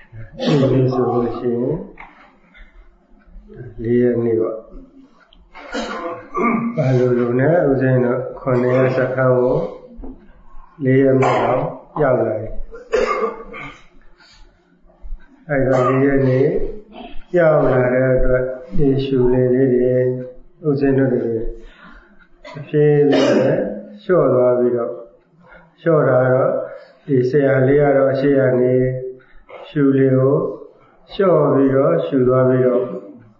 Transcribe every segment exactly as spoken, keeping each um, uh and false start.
ဒီလိုဆိုလို့ရှိရင်လေးရက်နေ့ပေါ့ဘာလို့လို့နဲ့ဥစဉ်တော့ခုနှစ်ရက်စခန်းကိုလေးရက်မြောက်ရောက်လာတယ်အဲ့တော့လေးရက်နေ့ရောက်လာတဲ့အတွက်ဒီရှူလေးလေးတွေဥစဉ်တို့တွေအဖြည်းဖြည်းနဲ့လျှော့သွားပြီးတော့လျှော့တာတော့ဒီဆရာလေးကတော့အရှိရနေရှူလေးကိုလျှော့ပြီးတော့ရှူသွားပြီးတော့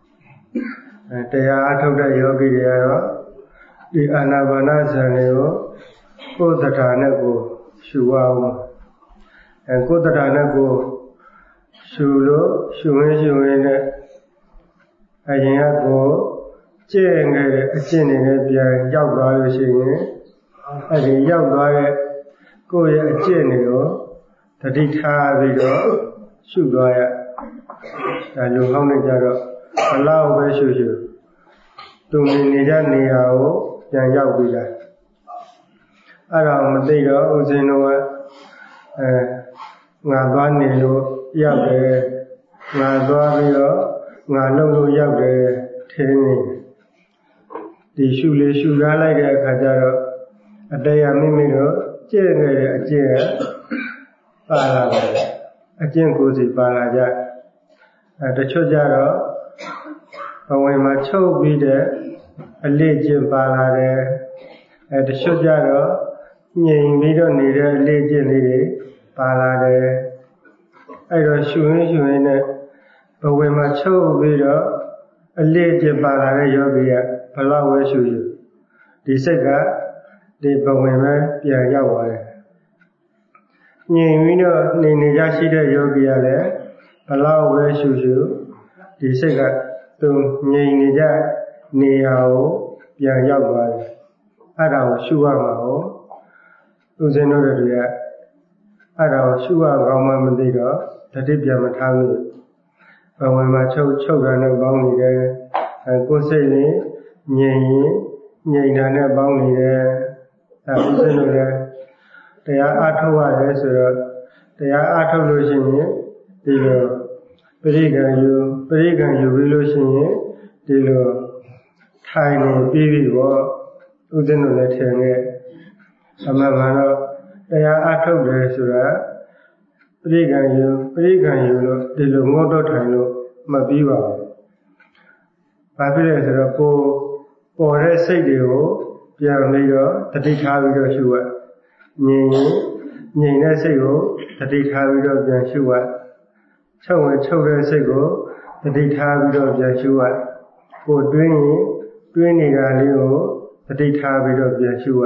တရားအထုတ်တဲ့ယောဂီတွေကတော့ဒီအာနာပါနဇန်တွေကိုကိုယ်တထာနဲ့ကိုရှူအောင်အဲကိုယ်တထာနဲ့ကိုရှူလို့ရှူရင်းရှူရင်းနဲ့အရင်ကကိုကျင့်ခဲ့တဲ့အကျင့်တွေနဲ့ပြန်ရောက်သွားလို့ရှိရင်အဲဒီရောက်သွားတဲ့ကိုယ့်ရဲ့အကျင့်တွေကိုတတိထားပြီးတော့ရှုသွားရဒါလူဟောင်းနေကြတော့ဘလောက်ပဲရှုရှုသူနေနေကြနေရာကိုပြန်ရောက်ပြီးတာအဲ့တော့မသိတော့ဦးဇင်းတို့ကအဲငါသွားနေလို့ရောက်တယ်ငါသွားပြီးတော့ငါလုံလို့ရောက်တယ်ထင်းနေဒီရှုလေးရှုထားလိုက်တဲ့အခါကျတော့အတရားမိမိတို့ကျင့်ခဲ့တဲ့အကျင့်ပါလာတယ်အကျင့်ကိုယ်စီပါလာကြအဲတချို့ကြတော့ဘဝင်မှာချုပ်ပြီးတဲ့အလေးကျင့်ပါလာတယ်အဲတချို့ကြတော့ငြိမ်ပြီးတော့နေတဲ့အလေးကျင့်လေးတွေပါလာတယ်အဲတော့ရှုရင်းရှုရင်းနဲ့ဘဝင်မှာချုပ်ပြီးတော့အလေးကျင့်ပါလာတဲ့ယောဂီကဘလောက်ဝဲရှုရှုဒီစိတ်ကဒီဘဝင်ပဲပြန်ရောက်သွားတယ်ငြိမ်ပြီးတော့နေနေကြရှိတဲ့ယောဂီကလည်းဘလောက်ဝဲရှုရှုဒီစိတ်ကသူငြိမ်နေကြနေရာကိုပြန်ရောက်သွားတယ်အဲ့ဒါကိုရှုရမှာကိုဦးဇင်းတို့တွေကအဲ့ဒါကိုရှုရကောင်းမှမသိတော့တတိပြန်မထားဘူးဘဝင်မှာချုပ်ချုပ်တာနဲ့ပေါင်းနေတယ်အဲကိုယ်စိတ်နဲ့ငြိမ်ရင်ငြိမ်တာနဲ့ပေါင်းနေတယ်အဲဦးဇင်းတို့လည်းတရားအားထုတ်ရတယ်ဆိုတော့တရားအားထုတ်လို့ရှိရင်ဒီလိုပရိက္ခဏယူပရိက္ခဏယူပြီးလို့ရှိရင်ဒီလိုထိုင်နေပြီးပြီပေါ့ဦးဇင်းတို့လည်းထင်ခဲ့အမှန်မှန်တော့တရားအားထုတ်တယ်ဆိုတာပရိက္ခဏယူပရိက္ခဏယူလို့ဒီလိုငုတ်တော့ထိုင်လို့မပြီးပါဘူးဘာဖြစ်လဲဆိုတော့ကိုပေါ်တဲ့စိတ်တွေကိုပြန်ပြီးတော့တတိထားပြီးတော့ရှုရငြိမ်ငြိမ်တဲ့စိတ်ကိုတတိထားပြီးတော့ပြန်ရှုရချုပ်ဝင်ချုပ်တဲ့စိတ်ကိုတတိထားပြီးတော့ပြန်ရှုရကိုတွင်းရင်တွင်းနေတာလေးကိုတတိထားပြီးတော့ပြန်ရှုရ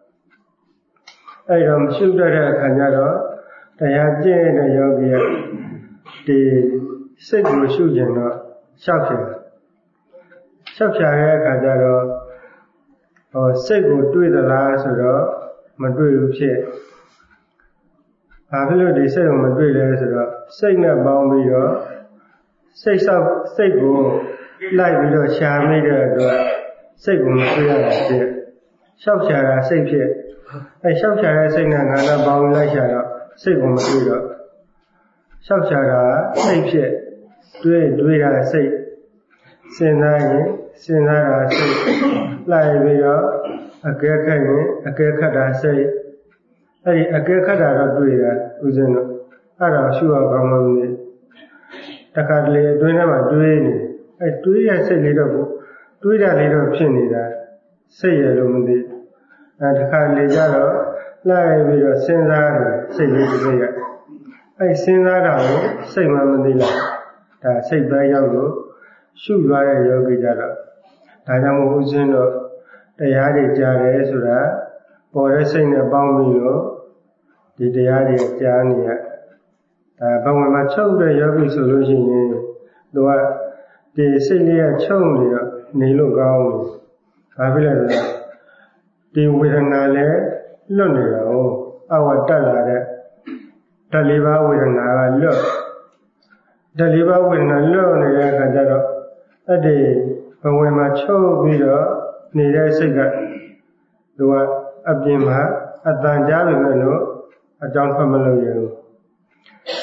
အဲ့တော့မရှုတတ်တဲ့အခါကျတော့တရားကျင့်တဲ့ယောဂီကဒီစိတ်ကိုရှုကျင်တော့ရှောက်ဖြစ်ရှောက်ဖြာတဲ့အခါကျတော့ဟောစိတ်ကိုတွေးသလားဆိုတော့မတွေးဘူးဖြစ်ဘာဖြစ်လို့ဒီစိတ်ကိုမတွေးလဲဆိုတော့စိတ်နဲ့ပေါင်းပြီးတော့စိတ်ဆောက်စိတ်ကိုလိုက်ပြီးတော့ရှာမိတဲ့အတွက်စိတ်ကိုမတွေးရတာဖြစ်ရှောက်ဖြာတာစိတ်ဖြစ်အဲရှောက်ဖြာတဲ့စိတ်နဲ့ငါနဲ့ပေါင်းလိုက်ရှာတော့စိတ်ကိုမတွေးတော့ရှောက်ဖြာတာစိတ်ဖြစ်တွေးတွေးတာစိတ်စဉ်းစားရင်စဉ်းစားတာစိတ်လိုက်ပြီးတော့အကဲခတ်ရင်အကဲခတ်တာစိတ်အဲ့ဒီအကဲခတ်တာတော့တွေ့ရဦးဇင်းတို့အဲ့ဒါရှုရကောင်းမှမသိတခါတလေအတွင်းထဲမှာတွေးနေအဲ့တွေးရစိတ်လေးတော့တွေးတာလေးတော့ဖြစ်နေတာစိတ်ရလို့မသိအဲ့တခါလေကြတော့လိုက်ပြီးတော့စဉ်းစားတယ်စိတ်လေးတွေရအဲ့စဉ်းစားတာကိုစိတ်မှမသိလားဒါစိတ်ပဲရောက်လို့ရှုသွားတဲ့ယောဂီကြတော့ဒါကြောင့်မို့ဦးဇင်းတို့တရားတွေကြားတယ်ဆိုတာပေါ်တဲ့စိတ်နဲ့ပေါင်းပြီးတော့ဒီတရားတွေကြားနေရဒါဘဝမှာချုပ်တဲ့ယောဂီဆိုလို့ရှိရင်သူကဒီစိတ်လေးကချုပ်နေတော့နေလို့ကောင်းတယ်ဘာဖြစ်လဲဆိုတော့ဒီဝေဒနာလည်းလွတ်နေတာ哦အဝတ်တက်လာတဲ့ဓာတ်လေးပါးဝေဒနာကလွတ်ဓာတ်လေးပါးဝေဒနာလွတ်နေတဲ့အခါကျတော့အဲ့ဒီဘဝမှာချုပ်ပြီးတော့နေတဲ့စိတ်ကသူကအပြင်မှာအတန်ကြားပေမဲ့လို့အကြောင်းထွက်မလို့ရဘူး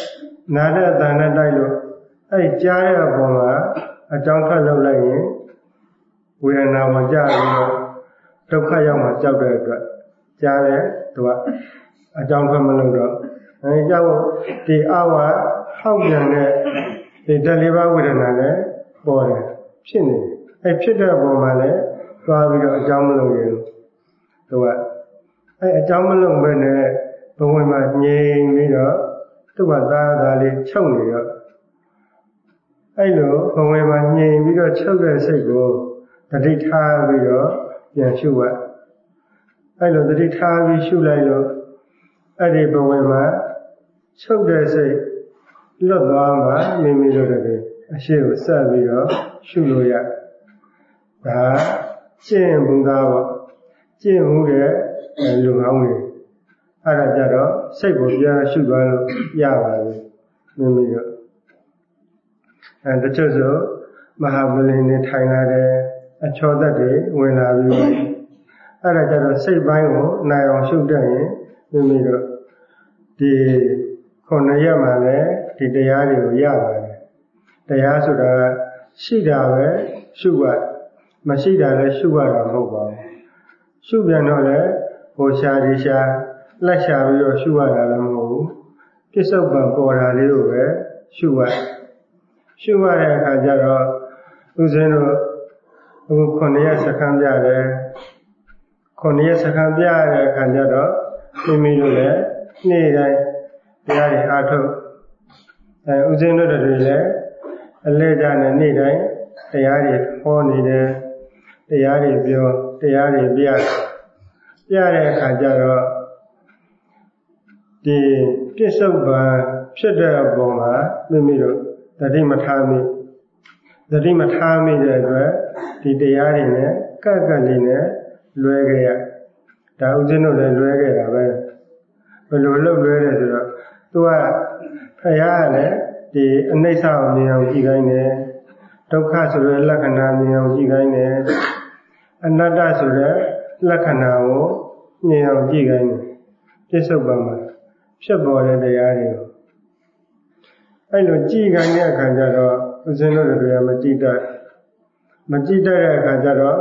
နာတဲ့အတန်နဲ့တိုက်လို့အဲ့ကြားတဲ့အပေါ်မှာအကြောင်းထပ်လုပ်လိုက်ရင်ဝေဒနာဝင်ကြပြီးတော့ဒုက္ခရောက်မှကြောက်တဲ့အတွက်ကြားတဲ့သူကအကြောင်းထပ်မလုပ်တော့အဲကြောင့်ဒီအဝါဟောက်ပြန်တဲ့ဒီဓာတ်လေးပါးဝေဒနာနဲ့ပေါ်တယ်ဖြစ်နေတယ်အဲဖြစ်တဲ့ပုံမှာလည်းသွားပြီးတော့အကြောင်းမလုပ်ရင်သူကအဲအကြောင်းမလုပ်ဘဲနဲ့ဘဝမှာငြိမ်ပြီးတော့သူကသားသားလေးချုပ်နေတော့အဲလိုဘဝမှာငြိမ်ပြီးတော့ချုပ်တဲ့စိတ်ကိုတတိထားပြီးတော့ပြန်ရှုရအဲလိုတတိထားပြီးရှုလိုက်လို့အဲ့ဒီဘဝမှာချုပ်တဲ့စိတ်လွတ်သွားမှမိမိတို့တည်းအရှိကိုဆက်ပြီးတော့ရှုလို့ရဒါကျင့်မှုသားပေါ့ကျင့်မှုတဲ့လူဟောင်းတွေအဲ့ဒါကြတော့စိတ်ကိုပြန်ရှုသွားလို့ရပါပြီမိမိတို့အဲတချို့ဆိုမဟာဗလင်တွေထိုင်လာတယ်အချောသက်တွေဝင်လာပြီးအဲ့ဒါကြတော့စိတ်ပိုင်းကိုနိုင်အောင်ရှုတတ်ရင်မိမိတို့ဒီခုနှစ်ရက်မှလည်းဒီတရားတွေကိုရပါတယ်တရားဆိုတာရှိတာပဲရှုရမရှိတာလည်းရှုရတာမဟုတ်ပါဘူးရှုပြန်တော့လည်းဟိုရှာဒီရှာလက်ရှာပြီးတော့ရှုရတာလည်းမဟုတ်ဘူးပြစ္ဆုတ်ပံပေါ်တာလေးကိုပဲရှုရရှုရတဲ့အခါကျတော့ဦးဇင်းတို့အခုခုနှစ်ရက်စခန်းပြတယ်ခုနှစ်ရက်စခန်းပြရတဲ့အခါကျတော့မိမိတို့လည်းနေ့တိုင်းတရားတွေအားထုတ်အဲဦးဇင်းတို့တွေလည်းအလဲကြနဲ့နေ့တိုင်းတရားတွေဟောနေတယ်တရားတွေပြောတရားတွေပြပြတဲ့အခါကျတော့ဒီပြစ္ဆုတ်ပံဖြစ်တဲ့အပေါ်မှာမိမိတို့တတိမထားမိတတိမထားမိတဲ့အတွက်ဒီတရားတွေနဲ့ကပ်ကပ်လေးနဲ့လွဲခဲ့ရဒါဦးဇင်းတို့လည်းလွဲခဲ့တာပဲဘယ်လိုလုပ်လွဲလဲဆိုတော့သူကဖယားကလည်းဒီအနိစ္စကိုမြင်အောင်ကြည့်ခိုင်းတယ်ဒုက္ခဆိုတဲ့လက္ခဏာမြင်အောင်ကြည့်ခိုင်းတယ်အနတ္တဆိုတဲ့လက္ခဏာကိုမြင်အောင်ကြည့်ခိုင်းတယ်ပြစ္ဆုတ်ပံမှာဖြစ်ပေါ်တဲ့တရားတွေကိုအဲ့လိုကြည့်ခိုင်းတဲ့အခါကျတော့ဦးဇင်းတို့တွေကမကြည့်တတ်မကြည့်တတ်တဲ့အခါကျတော့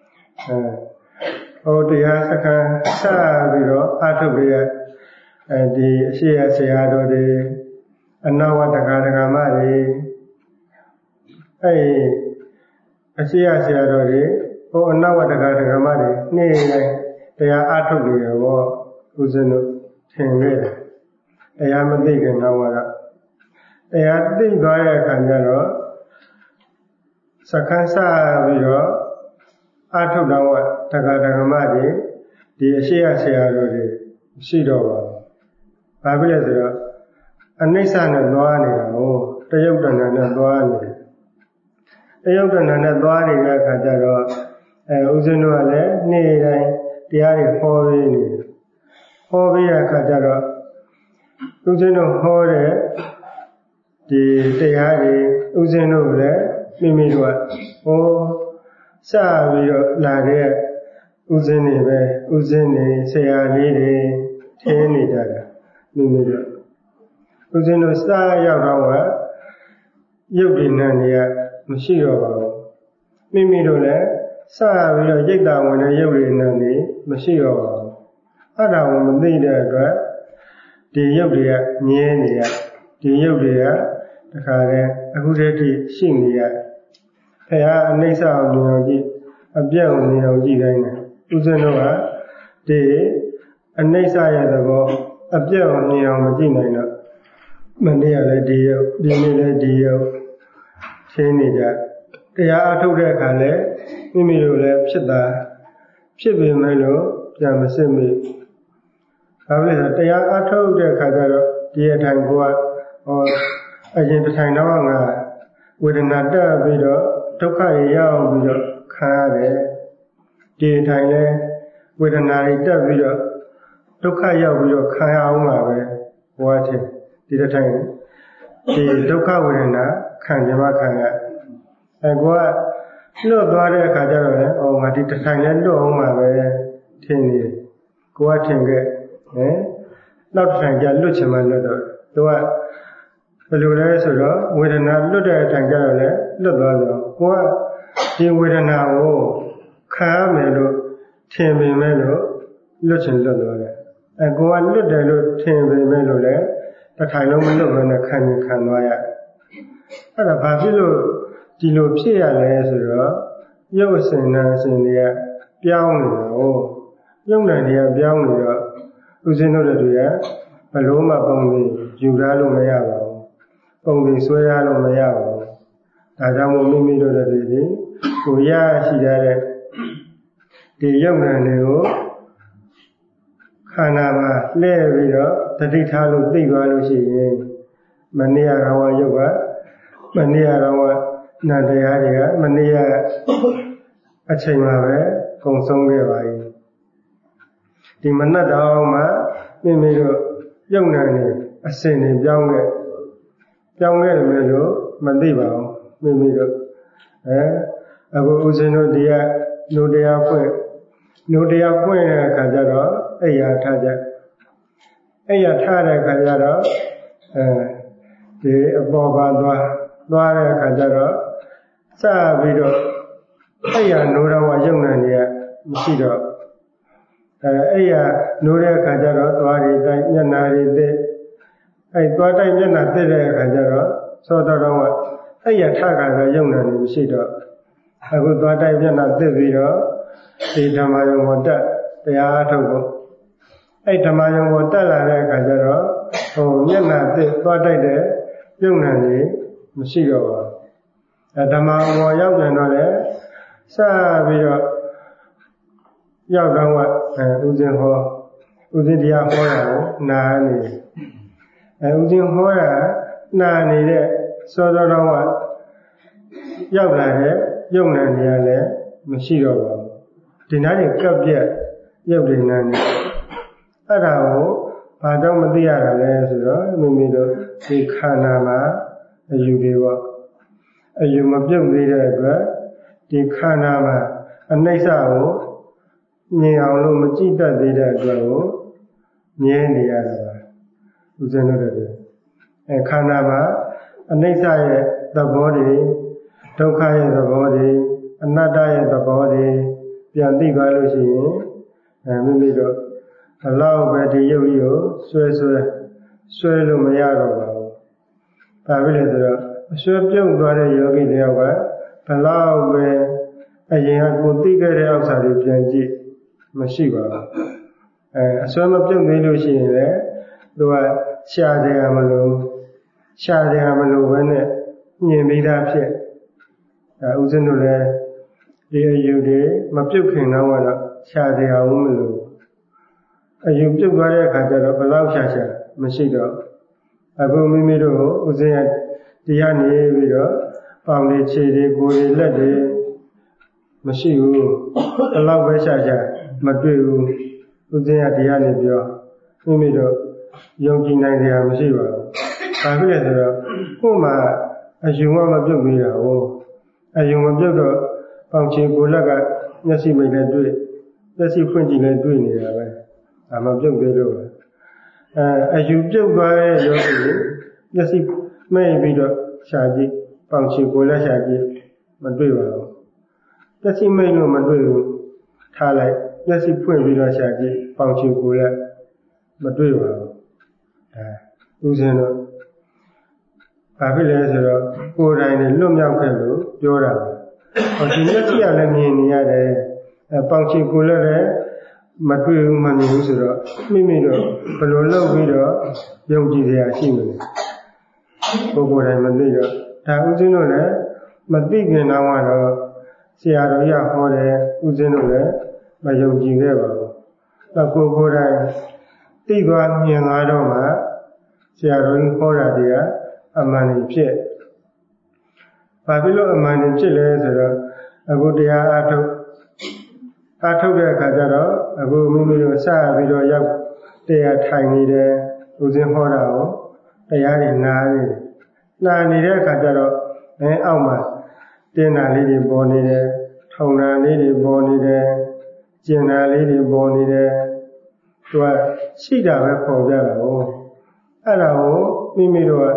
အဲဟိုတရားစခန်းစပြီးတော့အထုတ်ရအဲဒီအရှိရဆရာတော်တွေအနဝတ္တကဒကမတွေအဲအရှိရဆရာတော်တွေဟိုအနဝတ္တကဒကမတွေနေ့တိုင်းတရားအထုတ်နေရောဦးဇင်းတို့ထင်ခဲ့တယ်တရားမသိခင်တော့ကတော့တရားသိသွားတဲ့အခါကျတော့စခန်းစပြီးတော့အထုတ်တော်တက္ကဒကမတွေဒီအရှိရဆရာတော်တွေရှိတော့ပါဘူး။ဘာဖြစ်လဲဆိုတော့အနိစ္စနဲ့သွားနေတာကိုတယုတ်တဏ္ဍနဲ့သွားနေတယ်။တယုတ်တဏ္ဍနဲ့သွားနေတဲ့အခါကျတော့အဲဦးဇင်းတို့ကလည်းနေ့တိုင်းတရားတွေဟောပေးနေတယ်။ဟောပေးတဲ့အခါကျတော့ဦးဇင်းတို့ဟောတဲ့ဒီတရားတွေဦးဇင်းတို့လည်းမိမိတို့ကဟောစပြီးတော့လာတဲ့ဦးဇင်းတွေပဲဦးဇင်းတွေဆရာလေးတွေထင်းနေကြတာမိမိတို့ဦးဇင်းတို့စရောက်တော့ကရုပ်တည်နဲ့နေရမရှိတော့ပါဘူးမိမိတို့လည်းစပြီးတော့ရိတ်တာဝင်တဲ့ရုပ်တည်နဲ့နေမရှိတော့ပါဘူးအဲ့ဒါကိုမသိတဲ့အတွက်ဒီရုပ်တွေကမြဲနေရဒီရုပ်တွေကတခါတည်းအခုတည်းကရှိနေရဖရာအနိစ္စကိုမြင်အောင်ကြည့်အပြတ်ကိုမြင်အောင်ကြည့်တိုင်းတယ်ဦးဇင်းတို့ကဒီအနိစ္စရဲ့သဘောအပြတ်ကိုမြင်အောင်မကြည့်နိုင်တော့မနေ့ကလည်းဒီရုပ်ဒီနေ့လည်းဒီရုပ်ရှင်းနေကြတရားအထုတ်တဲ့အခါလည်းမိမိတို့လည်းဖြစ်တာဖြစ်ပေမဲ့လို့ပြန်မစစ်မိဘာဖြစ်လဲတရားအထုတ်တဲ့အခါကျတော့ဒီအထိုင်ကိုကဟောအရင်တစ်ထိုင်တော့ငါဝေဒနာတက်ပြီးတော့ဒုက္ခရရောက်ပြီးတော့ခံရတယ်ဒီထိုင်လဲဝေဒနာတွေတက်ပြီးတော့ဒုက္ခရောက်ပြီးတော့ခံရအောင်ပါပဲဘဝချင်းဒီတစ်ထိုင်ဒီဒုက္ခဝေဒနာခံကြမှာခံရအဲကိုကလွတ်သွားတဲ့အခါကျတော့လေအော်ငါဒီတစ်ထိုင်လဲလွတ်အောင်ပါပဲထင်နေကိုကထင်ခဲ့ဟမ်နောက်တစ်ထိုင်ကျလွတ်ချင်မှလွတ်တော့သူကဘယ်လိုလဲဆိုတော့ဝေဒနာလွတ်တဲ့အတိုင်းကျတော့လေလွတ်သွားဆိုတော့ကိုကဒီဝေဒနာကိုခံရမယ်လို့ထင်ပေမဲ့လို့လွတ်ချင်လွတ်သွားတယ်အဲကိုကလွတ်တယ်လို့ထင်ပေမဲ့လို့လေတစ်ထိုင်လုံးမလွတ်ဘဲနဲ့ခံရင်ခံသွားရတယ်အဲ့ဒါဘာဖြစ်လို့ဒီလိုဖြစ်ရလဲဆိုတော့ရုပ်အစဉ်နဲ့အစဉ်တွေကပြောင်းနေတာကိုရုပ်နဲ့တွေကပြောင်းနေတော့ဥစဉ်တို့တွေကဘလို့မှပုံပြီးယူရလို့မရပါဘူးပုံပြီးဆွဲရလို့မရပါဘူးဒါကြောင့်မို့မိမိတို့တွေဒီကိုရရှိတဲ့ဒီရုပ်နဲ့တွေကိုခန္ဓာမှာလှည့်ပြီးတော့တတိထားလို့သိသွားလို့ရှိရင်မနေ့ကတော့ရုပ်ကမနေ့ကတော့နာတရားတွေကမနေ့ကအချိန်မှာပဲကုန်ဆုံးခဲ့ပါပြီဒီမနက်တော်မှာမိမိတို့ရုပ်နာနေအစဉ်တွေပြောင်းခဲ့ပြောင်းခဲ့တယ်လို့မသိပါဘူးမိမိတို့အဲအခုဦးဇင်းတို့ဒီကလူတရားဖွင့်လူတရားဖွင့်တဲ့အခါကျတော့အဲ့ရထားကြအဲ့ရထားတဲ့အခါကျတော့အဲဒီအပေါ်ပါသွားသွားတဲ့အခါကျတော့စပြီးတော့အဲ့ရနိုးတော့ရုပ်နာနေရမရှိတော့အဲအဲ့ရနိုးတဲ့အခါကျတော့သွားတွေတိုင်းမျက်နာတွေသိအဲ့သွားတိုင်းမျက်နာသိတဲ့အခါကျတော့သောတော်တော်ကအဲ့ရထခါတော့ရုပ်နာနေမရှိတော့အခုသွားတိုင်းမျက်နာသိပြီးတော့ဒီဓမ္မယုံကိုတက်တရားအထုတ်ဖို့အဲ့ဓမ္မယုံကိုတက်လာတဲ့အခါကျတော့ဟိုမျက်နာသိသွားတိုက်တဲ့ရုပ်နာနေမရှိတော့ပါဘူးအဲဓမ္မယုံကိုရောက်ပြန်တော့လေစပြီးတော့ရောက်တော့ကအဲဥစဉ်ဟောဥစဉ်တရားဟောတာကိုနားနေအဲဥစဉ်ဟောတာနားနေတဲ့စောစောတော့ကရောက်လာတဲ့ရုပ်နာနေရလည်းမရှိတော့ပါဘူးဒီနားတွေကပ်ပြက်ရုပ်တွေနာနေအဲ့ဒါကိုဘာကြောင့်မသိရတာလဲဆိုတော့မိမိတို့ဒီခန္ဓာမှာအယူတွေပေါ့အယူမပြုတ်သေးတဲ့အတွက်ဒီခန္ဓာမှာအနိစ္စကိုမြင်အောင်လို့မကြည့်တတ်သေးတဲ့အတွက်ကိုမြင်နေရတာပါဥစဉ်တို့တွေအဲခန္ဓာမှာအနိစ္စရဲ့သဘောတွေဒုက္ခရဲ့သဘောတွေအနတ္တရဲ့သဘောတွေပြန်သိသွားလို့ရှိရင်အဲမိမိတို့ဘလောက်ပဲဒီရုပ်ကြီးကိုဆွဲဆွဲဆွဲလို့မရတော့ပါဘူးဒါပဲလေဆိုတော့အဆွဲပြုတ်သွားတဲ့ယောဂီတယောက်ကဘလောက်ပဲအရင်ကကိုသိခဲ့တဲ့ဥစ္စာတွေပြန်ကြည့်မရှိပါဘူးအဲအဆွဲမပြုတ်သေးလို့ရှိရင်လည်းသူကရှားတယ်မလို့ရှားတယ်မလို့ပဲနဲ့မြင်ပြီးသားဖြစ်အဲဥစဉ်တို့လည်းဒီအယူတွေမပြုတ်ခင်တော့ကတော့ရှားတယ်အောင်မလို့အယူပြုတ်သွားတဲ့အခါကျတော့ဘလောက်ရှားရှားမရှိတော့အခုမိမိတို့ဥစဉ်ရတရားနေပြီးတော့ပေါင်လေးခြေတွေကိုယ်တွေလက်တွေမရှိဘူးဘလောက်ပဲရှားရှားမတွေ့ဘူးဥစဉ်ရတရားနေပြောမိမိတို့ယုံကြည်နိုင်ကြမရှိပါဘူးဒါဖြစ်လေဆိုတော့ကိုယ်မှာအယူမမပြုတ်သေးတာကိုအယူမပြုတ်တော့ပေါင်ခြေကိုယ်လက်ကမျက်စိမိတ်နဲ့တွေ့မျက်စိဖွင့်ကြည့်နဲ့တွေ့နေတာပဲဒါမှပြုတ်သေးလို့အဲအယူပြုတ်သွားတဲ့ယောဂီကိုမျက်စိမိတ်ပြီးတော့ရှာကြည့်ပေါင်ခြေကိုယ်လက်ရှာကြည့်မတွေ့ပါဘူးမျက်စိမိတ်လို့မတွေ့ဘူးထားလိုက်မျက်စိဖွင့်ပြီးတော့ရှာကြည့်ပေါင်ခြေကိုယ်လက်မတွေ့ပါဘူးအဲဥစဉ်တော့ဘာဖြစ်လဲဆိုတော့ကိုယ်တိုင်နဲ့လွတ်မြောက်ခဲ့လို့ပြောတာပဲဟောဒီမျက်စိကလည်းမြင်နေရတယ်အဲပေါင်ခြေကိုယ်လက်လည်းမတွေ့ဘူးမမြင်ဘူးဆိုတော့မိမိတို့ဘယ်လိုလုပ်ပြီးတော့ယုံကြည်စရာရှိမလဲပုဂ္ဂိုလ်တိုင်းမသိတော့ဒါဥစဉ်တို့လည်းမသိခင်တော့ကတော့ဆရာတော်ရဟောတယ်ဥစဉ်တို့လည်းမယုံကြည်ခဲ့ပါဘူးတော့ကိုယ်ကိုယ်တိုင်သိသွားမြင်သွားတော့မှဆရာတော်ကြီးဟောတာတွေကအမှန်တည်းဖြစ်ဘာဖြစ်လို့အမှန်တည်းဖြစ်လဲဆိုတော့အခုတရားအထုတ်အထုတ်တဲ့အခါကျတော့အခုမိမိတို့စပြီးတော့ရောက်တရားထိုင်နေတယ်ဥစဉ်ဟောတာကိုတရားတွေနားနေတယ်နားနေတဲ့အခါကျတော့အဲအောက်မှာတင်းတာလေးတွေပေါ်နေတယ်ထုံတာလေးတွေပေါ်နေတယ်ကျင်တာလေးတွေပေါ်နေတယ်သူကရှိတာပဲပေါ်ပြတာကိုအဲ့ဒါကိုမိမိတို့က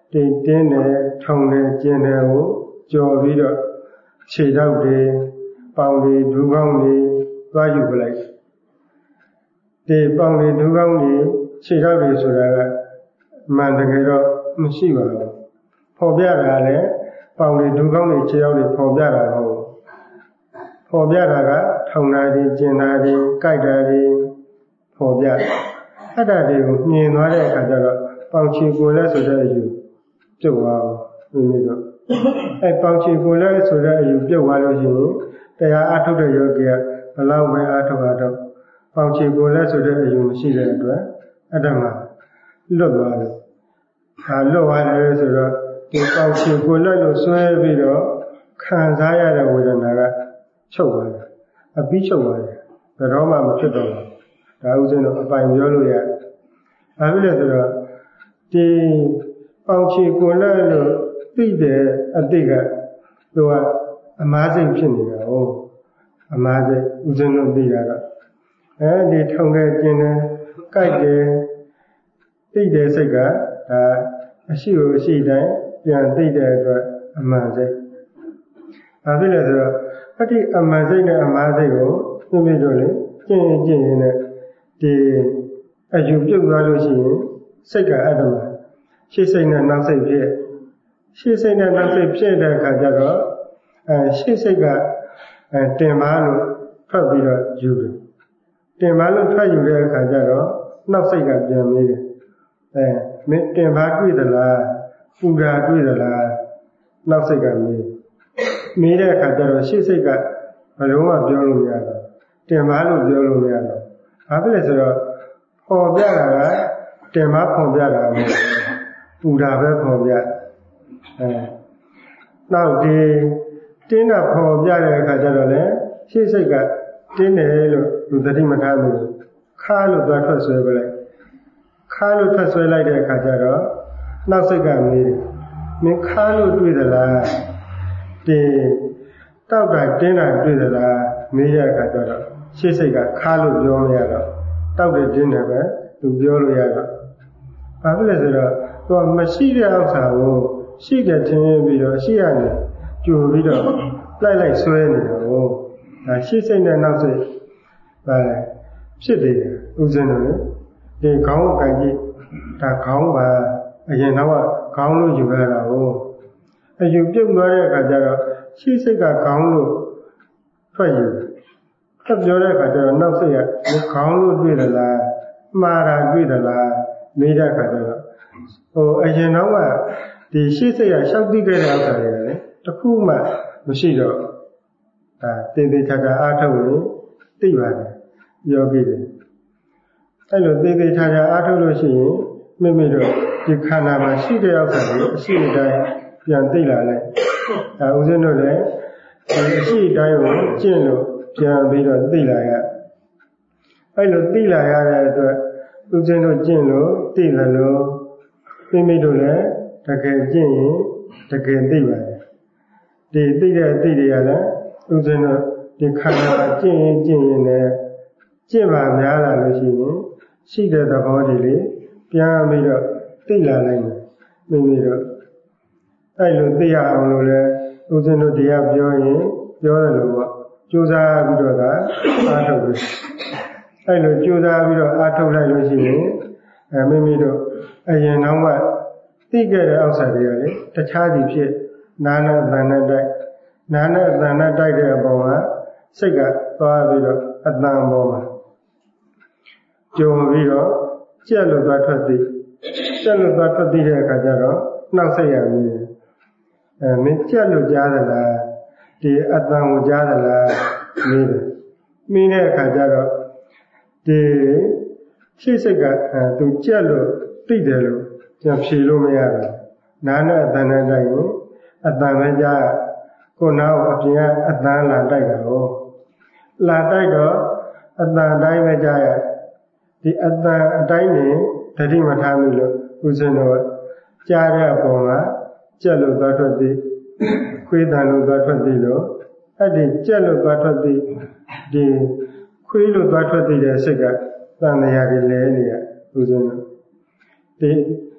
ဒီတင်းတယ်ထုံတယ်ကျင်တယ်ကိုကြော်ပြီးတော့ခြေထောက်တွေပေါင်တွေဒူးကောင်းတွေသွားယူပလိုက်ဒီပေါင်တွေဒူးကောင်းတွေခြေထောက်တွေဆိုတာကအမှန်တကယ်တော့မရှိပါဘူးပေါ်ပြတာလည်းပေါင်တွေဒူးကောင်းတွေခြေထောက်တွေပေါ်ပြတာမဟုတ်ဘူးပေါ်ပြတာကထုံတာတွေကျင်တာတွေကြိုက်တာတွေပေါ်ပြအဲ့ဒါတွေကိုမြင်သွားတဲ့အခါကျတော့ပေါင်ချီကိုလည်းဆိုတဲ့အယူပြုတ်သွားဘူးမိမိတို့အဲ့ပေါင်ချီကိုလည်းဆိုတဲ့အယူပြုတ်သွားလို့ရှိရင်တရားအထုတ်တဲ့ယောဂီကဘလောက်ပဲအထုတ်အထုတ်ပေါင်ချီကိုလည်းဆိုတဲ့အယူမရှိတဲ့အတွက်အတ္တမလွတ်သွားတယ်ဒါလွတ်သွားတယ်ဆိုတော့ဒီပေါင်ချီကိုလည်းလို့ဆွဲပြီးတော့ခံစားရတဲ့ဝေဒနာကချုပ်သွားတယ်အပြီးချုပ်သွားတယ်ဘယ်တော့မှမဖြစ်တော့ဘူးဒါဥစဉ်တော့အပိုင်ပြောလို့ရတယ်ဘာဖြစ်လဲဆိုတော့ဒီပေါင်ချီကိုလည်းလို့သိတဲ့အတိတ်ကသူကအမားစိတ်ဖြစ်နေတာဟုတ်အမားစိတ်ဥစဉ်တော့သိတာတော့အဲဒီထုံတဲ့ကျင်တယ်ကြိုက်တယ်သိတဲ့စိတ်ကဒါအရှိကိုအရှိတိုင်းပြန်သိတဲ့အတွက်အမှန်စိတ်ဘာဖြစ်လဲဆိုတော့အဲ့ဒီအမှန်စိတ်နဲ့အမှားစိတ်ကိုသိပြီဆိုလေကျင့်ရင်ကျင့်ရင်လည်းဒီအယူပြုတ်သွားလို့ရှိရင်စိတ်ကအတ္တမရှေ့စိတ်နဲ့နောက်စိတ်ဖြစ်ရှေ့စိတ်နဲ့နောက်စိတ်ဖြစ်တဲ့အခါကျတော့အဲရှေ့စိတ်ကအဲတင်ပါလို့ဖတ်ပြီးတော့ယူတယ်တင်ပါလို့ဖတ်ယူတဲ့အခါကျတော့နောက်စိတ်ကပြန်မေးတယ်အဲမင်းတင်ပါတွေ့သလားပူတာတွေ့သလားနောက်စိတ်ကမေးမေးတဲ့အခါကျတော့ရှေ့စိတ်ကဘယ်လိုမှပြောလို့မရတော့တင်ပါလို့ပြောလို့မရတော့ဘာဖြစ်လဲဆိုတော့ပေါ်ပြတာကတင်ပါပေါ်ပြတာမဟုတ်ပူတာပဲပေါ်ပြအဲနောက်ဒီတင်းတာပေါ်ပြတဲ့အခါကျတော့လေရှေ့စိတ်ကတင်းတယ်လို့သူသတိမထားဘူးခါလို့သွားထွက်ဆွဲပလိုက်ခါလို့ထွက်ဆွဲလိုက်တဲ့အခါကျတော့နောက်စိတ်ကမေးတယ်မင်းခါလို့တွေ့သလားဒီတောက်တာတင်းတာတွေ့သလားမေးတဲ့အခါကျတော့ရှေ့စိတ်ကခါလို့ပြောမရတော့တောက်တယ်တင်းတယ်ပဲသူပြောလို့ရတော့ဘာဖြစ်လဲဆိုတော့သူကမရှိတဲ့ဥစ္စာကိုရှိတယ်ထင်ပြီးတော့ရှိရတယ်ကြိုပြီးတော့လိုက်လိုက်ဆွဲနေတော့ဒါရှေ့စိတ်နဲ့နောက်စိတ်ပါလေဖြစ်တယ်ဥစဉ်တော့လေဒီခေါင်းကိုကြည့်ဒါခေါင်းပါအရင်တော့ခေါင်းလို့ယူရတာကိုအယူပြုတ်သွားတဲ့အခါကျတော့ရှေ့စိတ်ကခေါင်းလို့ထွက်ယူထွက်ပြောတဲ့အခါကျတော့နောက်စိတ်ကခေါင်းလို့တွေ့သလားမှားတာတွေ့သလားမေးတဲ့အခါကျတော့ဟိုအရင်တော့ကဒီရှေ့စိတ်ကရှောက်သိခဲ့တဲ့အခါတွေလေတခုမှမရှိတော့ဒါတင်တင်ချာချာအားထုတ်လို့သိပါတယ်ယောဂီတွေအဲ့လိုတင်တင်ချာချာအားထုတ်လို့ရှိရင်မိမိတို့ဒီခန္ဓာမှာရှိတဲ့ဥစ္စာတွေအရှိအတိုင်းပြန်သိလာလိုက်ဒါဥစဉ်တို့လည်းဒီအရှိအတိုင်းကိုကျင့်လို့ပြန်ပြီးတော့သိလာရအဲ့လိုသိလာရတဲ့အတွက်ဥစဉ်တို့ကျင့်လို့သိတယ်လို့မိမိတို့လည်းတကယ်ကျင့်ရင်တကယ်သိပါတယ်ဒီသိတဲ့အသိတွေကလည်းဥစဉ်တို့ဒီခန္ဓာကျင့်ရင်ကျင့်ရင်လည်းကျင့်ပါများလာလို့ရှိရင်ရှိတဲ့သဘောတွေလေပြန်ပြီးတော့သိလာနိုင်တယ်မိမိတို့အဲ့လိုသိရအောင်လို့လဲဥစဉ်တို့တရားပြောရင်ပြောတယ်လို့ပေါ့ကြိုးစားပြီးတော့ကအားထုတ်တယ်အဲ့လိုကြိုးစားပြီးတော့အားထုတ်လိုက်လို့ရှိရင်အဲမိမိတို့အရင်တော့ကသိခဲ့တဲ့ဥစ္စာတွေကလေတခြားစီဖြစ်နာနဲ့အတန်နဲ့တိုက်နာနဲ့အတန်နဲ့တိုက်တဲ့အပေါ်မှာစိတ်ကသွားပြီးတော့အတန်ပေါ်မှာကြုံပြီးတော့ကြက်လို့သွားထွက်သည်ကြက်လို့သွားထွက်သည်တဲ့အခါကျတော့နှောက်ဆက်ရမည်အဲမင်းကြက်လို့ကြားသလားဒီအတန်ကိုကြားသလားမင်းမင်းတဲ့အခါကျတော့ဒီရှေ့စိတ်ကအဲသူကြက်လို့သိတယ်လို့ပြန်ဖြေလို့မရဘူးနားနဲ့အတန်နဲ့တိုက်ရင်အတန်ပဲကြားကိုနားကိုအပြင်ကအတန်လာတိုက်တာကိုလာတိုက်တော့အတန်တိုင်းပဲကြားရဒီအတန်အတိုင်းနေတတိမထားမိလို့ဥစဉ်တော့ကြားတဲ့အပေါ်မှာကြက်လို့သွားထွက်သည်ခွေးတန်လို့သွားထွက်သည်လို့အဲ့ဒီကြက်လို့သွားထွက်သည်ဒီခွေးလို့သွားထွက်သည်တဲ့စိတ်ကတန်တရားတွေလဲနေရဥစဉ်တော့ဒီ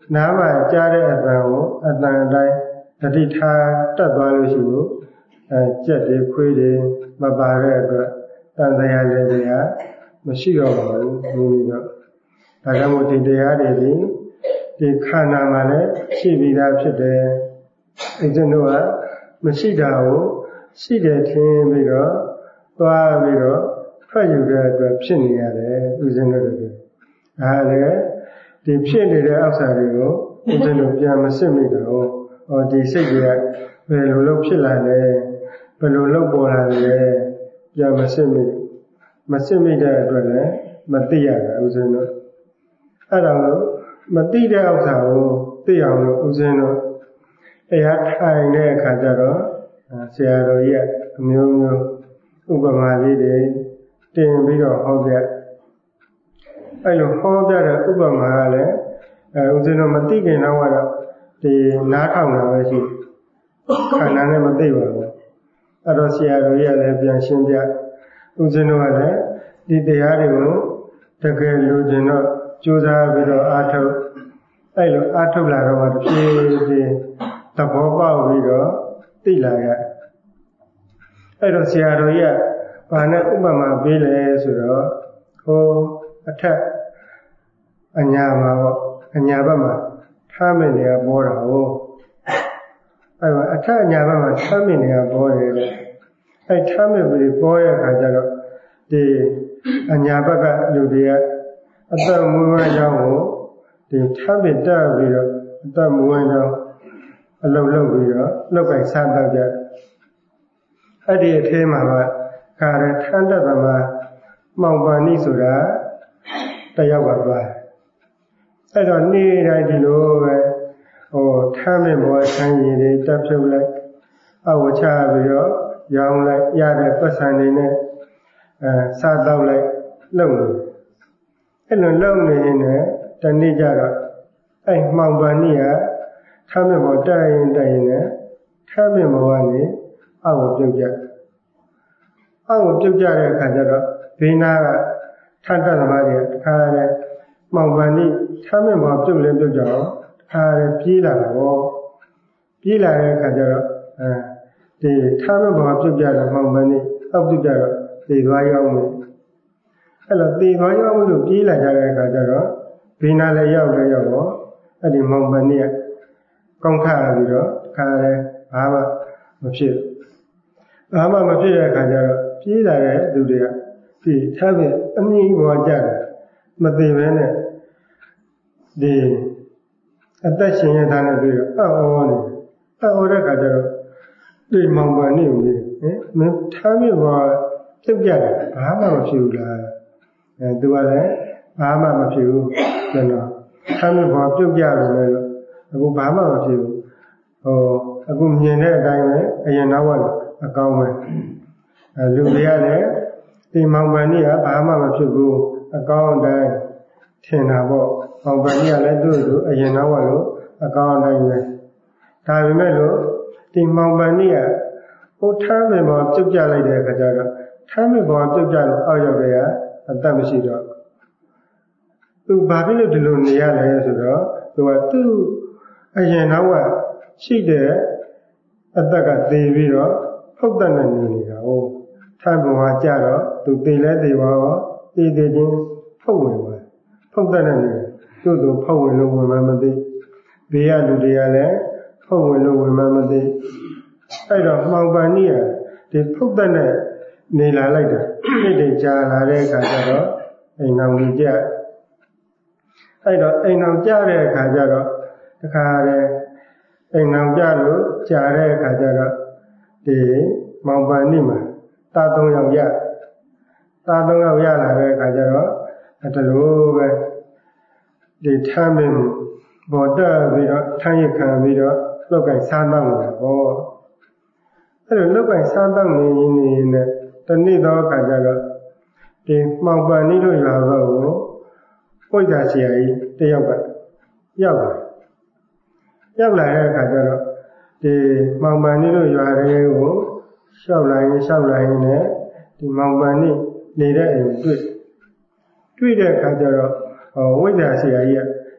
နားမှာကြားတဲ့အတန်ကိုအတန်အတိုင်းတတိထားတက်သွားလို့ရှိရင်အဲကြက်တွေခွေးတွေမပါတဲ့အတွက်တန်တရားတွေတရားမရှိတော့ပါဘူးဘုရားဒါကြောင့်မို့ဒီတရားတွေဒီဒီခန္ဓာမှာလည်းရှိပြီးသားဖြစ်တယ်အဲဒါတို့ကမရှိတာကိုရှိတယ်ထင်ပြီးတော့သွားပြီးတော့ဖတ်ယူတဲ့အတွက်ဖြစ်နေရတယ်ဥစဉ်တို့တွေဒါလည်းဒီဖြစ်နေတဲ့အောက်စာတွေကိုဥစဉ်တို့ပြန်မစစ်မိတော့ဟောဒီစိတ်တွေကဘယ်လိုလုပ်ဖြစ်လာလဲဘယ်လိုလုပ်ပေါ်လာလဲပြန်မစစ်မိမစစ်မိတဲ့အတွက်လည်းမသိရတာဥစဉ်တို့အဲ့ဒါလို့မသိတဲ့အောက်စာကိုသိအောင်လို့ဥစဉ်တို့တရားထိုင်တဲ့အခါကျတော့ဆရာတော်ကြီးအမျိုးမျိုးဥပမာလေးတွေတင်ပြီးတော့ဟောပြအဲ့လိုဟောပြတဲ့ဥပမာကလည်းအဲဥစဉ်တော့မသိခင်တော့ကတော့ဒီနားထောင်တာပဲရှိခန္ဓာနဲ့မသိပါဘူးအဲ့တော့ဆရာတော်ကြီးကလည်းပြန်ရှင်းပြဥစဉ်တော့ကလည်းဒီတရားတွေကိုတကယ်လိုချင်တော့ကြိုးစားပြီးတော့အားထုတ်အဲ့လိုအားထုတ်လာတော့မှတစ်ပြေးပြေးသဘောပေါက်ပြီးတော့သိလာရအဲ့တော့ဆရာတော်ကြီးကဘာနဲ့ဥပမာပေးလဲဆိုတော့ဟိုအထက်အညာမှာပေါ့အညာဘက်မှာထားမင်းတွေကပေါ်တာဟုတ်အဲ့တော့အထက်အညာဘက်မှာထားမင်းတွေကပေါ်တယ်လေအဲ့ထားမင်းတွေပေါ်ရခါကျတော့ဒီအညာဘက်ကလူတွေကအသက်မွေးဝမ်းကြောင်းကိုဒီထားမင်းတက်ပြီးတော့အသက်မွေးဝမ်းကြောင်းအလုပ်လုပ်ပြီးတော့လုပ်ကိုင်စားတော့ကြအဲ့ဒီအထဲမှာကခါရထန်းတသမမောင်ပါဏိဆိုတာတယောက်ကသွားအဲ့တော့နေ့တိုင်းဒီလိုပဲဟိုထမ်းမဲ့ဘောဆန်းရည်တွေတက်ဖြုတ်လိုက်အဝချပြီးတော့ရောင်းလိုက်ရတဲ့ပတ်စံတွေနဲ့အဲစားတော့လိုက်လုပ်နေအဲ့လိုလုပ်နေရင်လည်းတနေ့ကျတော့အဲ့မောင်ပါဏိကထမ်းမဲ့ဘောတက်ရင်တက်ရင်လည်းထမ်းမဲ့ဘောကနေအောက်ကိုပြုတ်ကြအောက်ကိုပြုတ်ကြတဲ့အခါကျတော့ဘေးနာကထပ်တသမားတွေတခါလဲမောင်ပန်တိထမ်းမဲ့ဘောပြုတ်လဲပြုတ်ကြအောင်တခါလဲပြေးလာတော့ပြေးလာတဲ့အခါကျတော့အဲဒီထမ်းမဲ့ဘောပြုတ်ကြတော့မောင်ပန်တိအောက်ပြုတ်ကြတော့သေသွားရောက်မယ်အဲ့လိုသေသွားရောက်လို့ပြေးလာကြတဲ့အခါကျတော့ဘေးနာလည်းရောက်လည်းရောက်တော့အဲ့ဒီမောင်ပန်တိကကောင်းခါပြီးတော့တခါလဲဘာမှမဖြစ်ဘာမှမဖြစ်တဲ့အခါကျတော့ပြေးလာတဲ့သူတွေကဒီထားပြီးအမြင့်ပေါ်ကြတယ်မသိဘဲနဲ့ဒီအသက်ရှင်ရတဲ့ပြီးတော့အော်နေအော်တဲ့အခါကျတော့ဒီမောင်ပန်နေဦးလေဟင်မင်းထားပြီးပေါ်ပြုတ်ကြတယ်ဘာမှမဖြစ်ဘူးလားအဲသူကလည်းဘာမှမဖြစ်ဘူးကျွန်တော်ထားပြီးပေါ်ပြုတ်ကြတယ်လို့အခုဘာမှမဖြစ်ဘူးဟိုအခုမြင်တဲ့အတိုင်းပဲအရင်နောက်ကအကောင်းပဲအဲလူတွေကလည်းဒီမောင်ပန်ကြီးကဘာမှမဖြစ်ဘူးအကောင်းတိုင်းထင်တာပေါ့မောင်ပန်ကြီးကလည်းသူ့လိုအရင်နောက်ကလို့အကောင်းတိုင်းပဲဒါပေမဲ့လို့ဒီမောင်ပန်ကြီးကဟိုထမ်းမယ်ပေါ်ပြုတ်ကြလိုက်တဲ့အခါကျတော့ထမ်းမယ်ပေါ်ပြုတ်ကြလို့အောက်ရောက်တယ်ကအသက်မရှိတော့သူဘာဖြစ်လို့ဒီလိုနေရလဲဆိုတော့သူကသူ့အရင်နောက်ကရှိတဲ့အသက်ကသေပြီးတော့ဖုတ်တဲ့နဲ့နေနေတာဟုတ်ထမ်းပေါ်ကကြတော့သူသေလဲသေပါတော့သေသေးချင်းဖုတ်ဝင်သွားဖုတ်တဲ့နဲ့နေသူ့သူဖုတ်ဝင်လို့ဝင်မှမသိဘေးကလူတွေကလည်းဖုတ်ဝင်လို့ဝင်မှမသိအဲ့တော့မှောင်ပန်ကြီးကဒီဖုတ်တဲ့နဲ့နေလာလိုက်တယ်နေ့တည်းကြာလာတဲ့အခါကျတော့အိမ်အောင်ကြီးကြအဲ့တော့အိမ်အောင်ကြတဲ့အခါကျတော့တခါတည်းအိမ်အောင်ကြလို့ကြာတဲ့အခါကျတော့ဒီမောင်ပန်ကြီးမှာတာသုံးယောက်ရတာသုံးယောက်ရလာတဲ့အခါကျတော့ဒီလိုပဲဒီထမ်းမင်းပေါ်တက်ပြီးတော့ထမ်းရခံပြီးတော့လောက်ကင်စားတော့နေတာပေါ့အဲ့လိုလောက်ကင်စားတော့နေနေနဲ့တနေ့တော့အခါကျတော့ဒီမှောင်ပန်ကြီးတို့ရွာဘက်ကိုကိုကြဆရာကြီးတယောက်ကရောက်လာရောက်လာတဲ့အခါကျတော့ဒီမောင်ပန်ကြီးတို့ရွာတွေကိုရှောက်လာရင်ရှောက်လာရင်လည်းဒီမောင်ပန်ကြီးနေတဲ့အိမ်တွေ့တွေ့တဲ့အခါကျတော့ဟောဝိဇ္ဇာဆရာကြီးက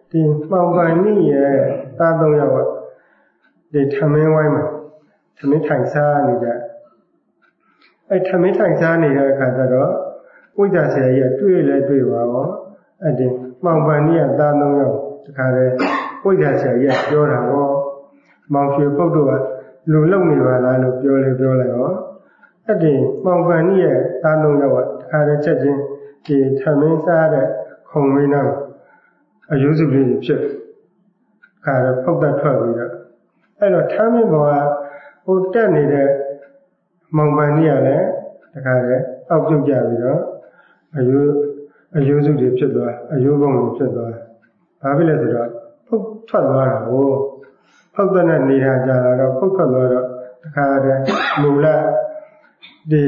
ဒီမှောင်ပန်နိရဲ့သားသုံးယောက်ကဒီထမင်းဝိုင်းမှာထမင်းထိုင်စားနေကြအဲထမင်းထိုင်စားနေတဲ့အခါကျတော့ဝိဇ္ဇာဆရာကြီးကတွေ့လဲတွေ့ပါရောအဲ့ဒီမှောင်ပန်နိရဲ့သားသုံးယောက်တခါလေဝိဇ္ဇာဆရာကြီးကပြောတာဟောမောင်ရွှေပုတ်တို့ကလူလုံနေပါလားလို့ပြောလေပြောလိုက်ဟောအဲ့ဒီမှောင်ပန်နိရဲ့သားသုံးယောက်ကတခါလေချက်ချင်းဒီထမင်းစားတဲ့ခုံမင်းနာအယုစုလေးဖြစ်ခါတော့ပုတ်သက်ထွက်ပြီးတော့အဲ့တော့ထမင်းဘောကဟိုတက်နေတဲ့မောင်ပန်နိကလည်းတခါလေအောက်ပြုတ်ကြပြီးတော့အယုအယုစုတွေဖြစ်သွားအယုဘုံတွေဖြစ်သွားဘာဖြစ်လဲဆိုတော့ပုတ်ထွက်သွားတာကိုပုတ်တဲ့နေတာကြလာတော့ပုတ်ထွက်သွားတော့တခါတည်းမူလဒီ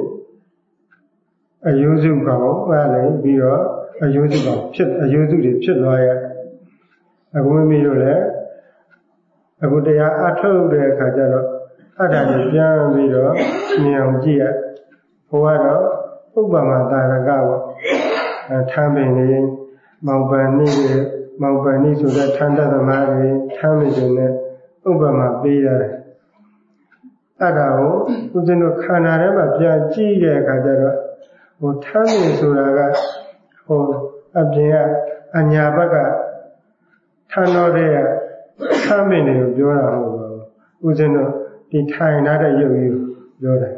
အယုစုကောင်ကလည်းပြီးတော့အယုစုကောင်ဖြစ်အယုစုတွေဖြစ်သွားရဲ့အခုမမီတို့လည်းအခုတရားအထုတ်တဲ့အခါကျတော့အတ္တကိုပြန်ပြီးတော့မြင်အောင်ကြည့်ရဘုရားတော့ဥပ္ပမတာရကပေါ့အဲထမ်းပင်လေးမောင်ပန်နိတွေမောင်ပန်နိဆိုတဲ့ထမ်းတသမားတွေထမ်းပင်တွေနဲ့ဥပ္ပမပေးရတယ်အဲ့ဒါကိုဦးဇင်းတို့ခန္ဓာထဲမှာပြန်ကြည့်တဲ့အခါကျတော့ဟိုထမ်းပင်ဆိုတာကဟိုအပြင်ကအညာဘက်ကထမ်းတော်တဲ့ထမ်းပင်တွေကိုပြောတာမဟုတ်ပါဘူးဦးဇင်းတို့ဒီထိုင်ထားတဲ့ရုပ်ကြီးပြောတယ်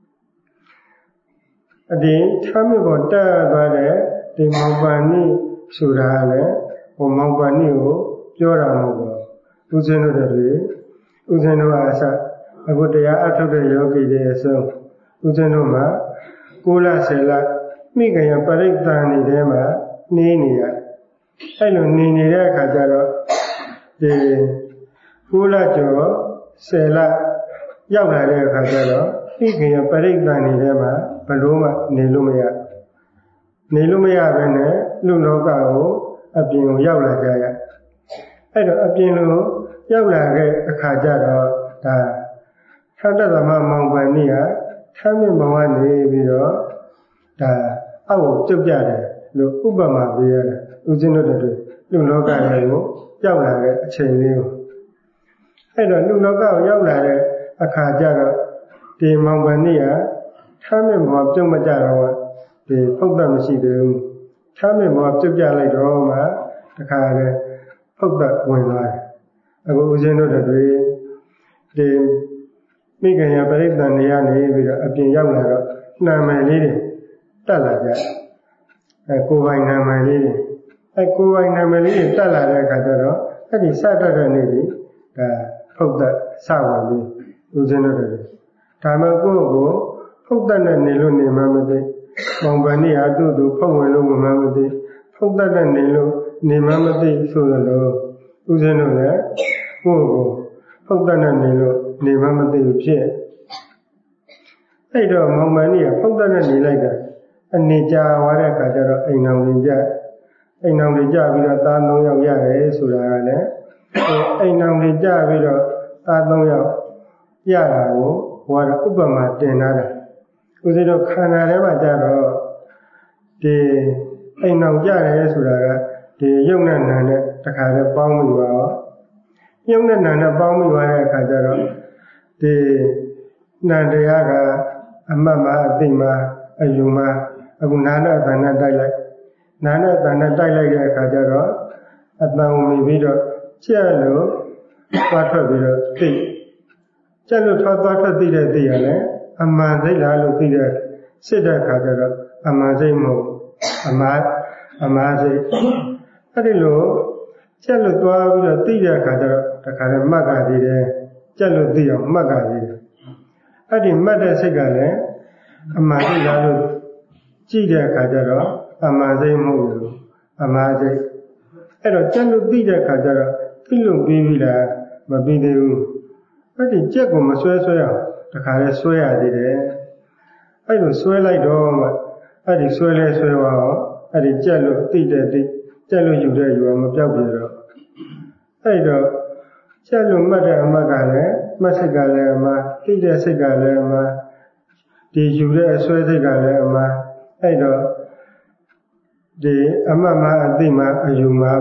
အဒီထမ်းပင်ပေါ်တက်သွားတဲ့ဒီမောင်ပန်နိဆိုတာလည်းဟိုမောင်ပန်နိကိုပြောတာမဟုတ်ပါဘူးဦးဇင်းတို့တွေဦးဇင်းတို့ကအစအခုတရားအထုတ်တဲ့ယောဂီတွေအဆုံးဦးဇင်းတို့မှာကိုလဆယ်လမိခင်ရပရိသန်နေတဲ့မှာနေနေရအဲ့လိုနေနေတဲ့အခါကျတော့ဒီကိုလကျော်ဆယ်လရောက်လာတဲ့အခါကျတော့မိခင်ရပရိသန်နေတဲ့မှာဘလို့မှနေလို့မရနေလို့မရဘဲနဲ့လူလောကကိုအပြင်ကိုရောက်လာကြရအဲ့တော့အပြင်လိုရောက်လာတဲ့အခါကျတော့ဒါထတ္တသမမောင်ပန်နိကထမ်းမြင့်မောင်ကနေပြီးတော့ဒါအောက်ကိုကျုပ်ပြတယ်လို့ဥပမာပေးရတယ်ဦးဇင်းတို့တွေလူလောကတွေကိုရောက်လာတဲ့အချိန်လေးကိုအဲ့တော့လူလောကကိုရောက်လာတဲ့အခါကျတော့ဒီမောင်ပန်နိကထမ်းမြင့်မောင်ပြုတ်မကြတော့ဒီဖုတ်သက်မရှိသေးဘူးထမ်းမြင့်မောင်ပြုတ်ပြလိုက်တော့မှတခါတည်းဖုတ်သက်ဝင်လာတယ်အခုဦးဇင်းတို့တွေဒီမိခင်ရပရိသန်နေရနေပြီးတော့အပြင်ရောက်လာတော့နာမည်လေးတွေတက်လာကြအဲကိုယ်ပိုင်နာမည်လေးတွေအဲကိုယ်ပိုင်နာမည်လေးတွေတက်လာတဲ့အခါကျတော့အဲ့ဒီစတတ်တဲ့နေ့ဒီဒါဖုတ်သက်စဝင်ပြီးဦးဇင်းတို့တွေဒါမှကိုယ့်ကိုဖုတ်သက်နဲ့နေလို့နေမှမသိမောင်ပန်နိဟာသူ့သူဖုတ်ဝင်လို့မှမသိဖုတ်သက်နဲ့နေလို့နေမှမသိဆိုတော့ဦးဇင်းတို့လည်းကိုယ့်ကိုဖုတ်သက်နဲ့နေလို့နေမှမသိဘူးဖြစ်အဲ့တော့မောင်ပန်နိကဖုတ်သက်နဲ့နေလိုက်တာအနေကြာသွားတဲ့အခါကျတော့အိမ်တော်တွေကြအိမ်တော်တွေကြပြီးတော့သားသုံးယောက်ရတယ်ဆိုတာကလည်းအိမ်တော်တွေကြပြီးတော့သားသုံးယောက်ရတာကိုဘုရားဥပမာတင်ထားတယ်ဦးဇင်းတို့ခန္ဓာထဲမှာကြတော့ဒီအိမ်တော်ကြတယ်ဆိုတာကဒီယုံနဲ့နာနဲ့တခါတည်းပေါင်းပြီးပါတော့ယုံနဲ့နာနဲ့ပေါင်းပြီးသွားတဲ့အခါကျတော့ဒီနာတရားကအမတ်မှာအသိမှာအယူမှာအခုနာနဲ့အတန်နဲ့တိုက်လိုက်နာနဲ့အတန်နဲ့တိုက်လိုက်တဲ့အခါကျတော့အတန်ကိုမြည်ပြီးတော့ကြက်လို့သွားထွက်ပြီးတော့သိကြက်လို့ထွက်သွားထွက်သိတဲ့သိရလဲအမှန်စိတ်လားလို့သိတဲ့စစ်တဲ့အခါကျတော့အမှန်စိတ်မဟုတ်အမှားအမှားစိတ်အဲ့ဒီလိုကြက်လို့သွားပြီးတော့သိတဲ့အခါကျတော့တခါလဲမှတ်ကြသေးတယ်ကြက်လို့သိအောင်မှတ်ကြသေးတယ်အဲ့ဒီမှတ်တဲ့စိတ်ကလည်းအမှန်စိတ်လားလို့ကြည့်တဲ့အခါကျတော့အမှန်စိတ်မဟုတ်ဘူးအမှားစိတ်အဲ့တော့ကြက်လို့သိတဲ့အခါကျတော့သိလို့ပြီးပြီလားမပြီးသေးဘူးအဲ့ဒီကြက်ကိုမဆွဲဆွဲအောင်တခါလဲဆွဲရသေးတယ်အဲ့လိုဆွဲလိုက်တော့မှအဲ့ဒီဆွဲလဲဆွဲသွားအောင်အဲ့ဒီကြက်လို့သိတဲ့သိကြက်လို့ယူတဲ့ယူအောင်မပြောက်ပြတော့အဲ့တော့ကြက်လို့မှတ်တဲ့အမှတ်ကလည်းမှတ်စိတ်ကလည်းအမှန်သိတဲ့စိတ်ကလည်းအမှန်ဒီယူတဲ့အဆွဲစိတ်ကလည်းအမှန်အဲ့တော့ဒီအမှတ်မှအသိမှအယူမှပေါ့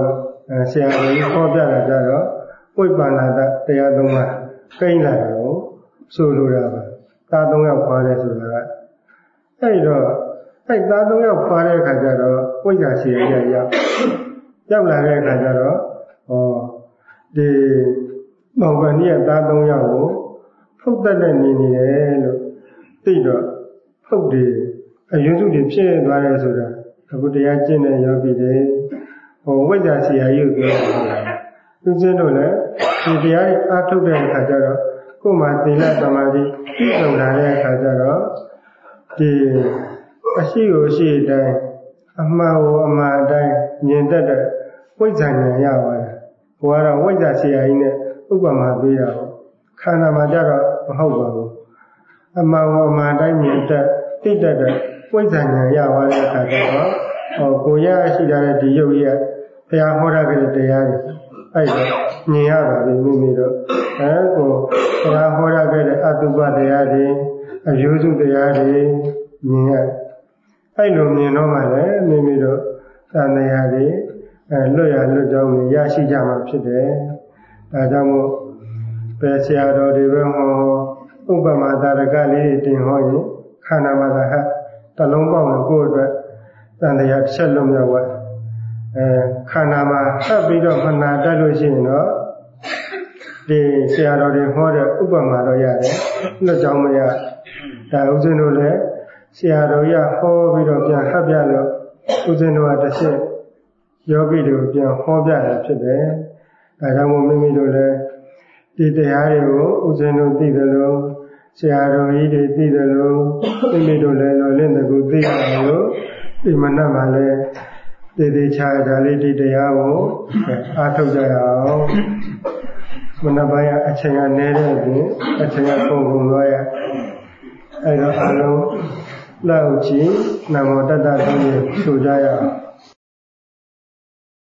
ဆရာကြီးဟောပြတာကြတော့ဝိပ္ပန္နတတရားသုံးပါးကိန်းလာတာကိုဆိုလိုတာပါသားသုံးယောက်ခွာတယ်ဆိုတာကအဲ့တော့အဲ့သားသုံးယောက်ခွာတဲ့အခါကျတော့ဝိဇ္ဇာရှိရရောက်ရောက်လာတဲ့အခါကျတော့ဟောဒီမောင်ပန်ကြီးကသားသုံးယောက်ကိုဖုတ်တက်တဲ့နေနေတယ်လို့သိတော့ဖုတ်တယ်အယုစုတွေဖြစ်သွားတယ်ဆိုတာအခုတရားကျင့်တဲ့ယောဂီတွေဟိုဝိဇ္ဇာဆရာကြီးကိုပြောတာသူစင်းတို့လည်းဒီတရားအားထုတ်တဲ့အခါကျတော့ကိုယ်မှာသီလသမာဓိပြည့်စုံလာတဲ့အခါကျတော့ဒီအရှိကိုအရှိတိုင်းအမှားကိုအမှားတိုင်းမြင်တတ်တဲ့ဝိဇ္ဇာဉာဏ်ရပါတယ်ဘုရားတော့ဝိဇ္ဇာဆရာကြီးနဲ့ဥပမာပေးတာပေါ့ခန္ဓာမှာကြတော့မဟုတ်ပါဘူးအမှားကိုအမှားတိုင်းမြင်တတ်သိတတ်တဲ့ဝိဇ္ဇာဉာဏ်ရသွားတဲ့အခါကျတော့ဟောကိုရရှိတာတဲ့ဒီယုတ်ရဲ့ဘုရားဟောတာကလေးတရားတွေအဲ့ဒါမြင်ရပါပြီမိမိတို့အဲကိုဘုရားဟောတာကလေးအတုပတရားတွေအယုစုတရားတွေမြင်ရအဲ့လိုမြင်တော့မှလည်းမိမိတို့သံဃာတွေအဲလွတ်ရလွတ်ကြောင်းရရှိကြမှာဖြစ်တယ်ဒါကြောင့်မို့ပဲဆရာတော်တွေပဲဟောဥပမာတာရကလေးတင်ဟောရင်ခန္ဓာမှာသာဟတလုံးပေါက်ရင်ကိုယ့်အတွက်တန်တရားတစ်ချက်လုံးရောက်သွားအဲခန္ဓာမှာထပ်ပြီးတော့မနာတတ်လို့ရှိရင်တော့ဒီဆရာတော်တွေဟောတဲ့ဥပမာတော့ရတယ်လွတ်ကြောင်းမရဒါဥစဉ်တို့လည်းဆရာတော်ရဟောပြီးတော့ပြန်ဟပ်ပြလို့ဥစဉ်တို့ကတစ်ချက်ယောဂီတွေကိုပြန်ဟောပြတာဖြစ်တယ်ဒါကြောင့်မို့မိမိတို့လည်းဒီတရားတွေကိုဥစဉ်တို့သိတယ်လို့ဆရာတော်ကြီးတွေသိတယ်လို့မိမိတို့လည်းလောလင့်တကူသိရတယ်လို့ဒီမနက်မှာလည်းတည်တည်ချာချာလေးဒီတရားကိုအားထုတ်ကြရအောင်မနက်ပိုင်းအချိန်ကနည်းတဲ့အပြင်အချိန်ကပုံပုံသွားရအဲတော့အလုံးလောက်ကြည့်နမောတတ္တသုံးရဆိုကြရအောင်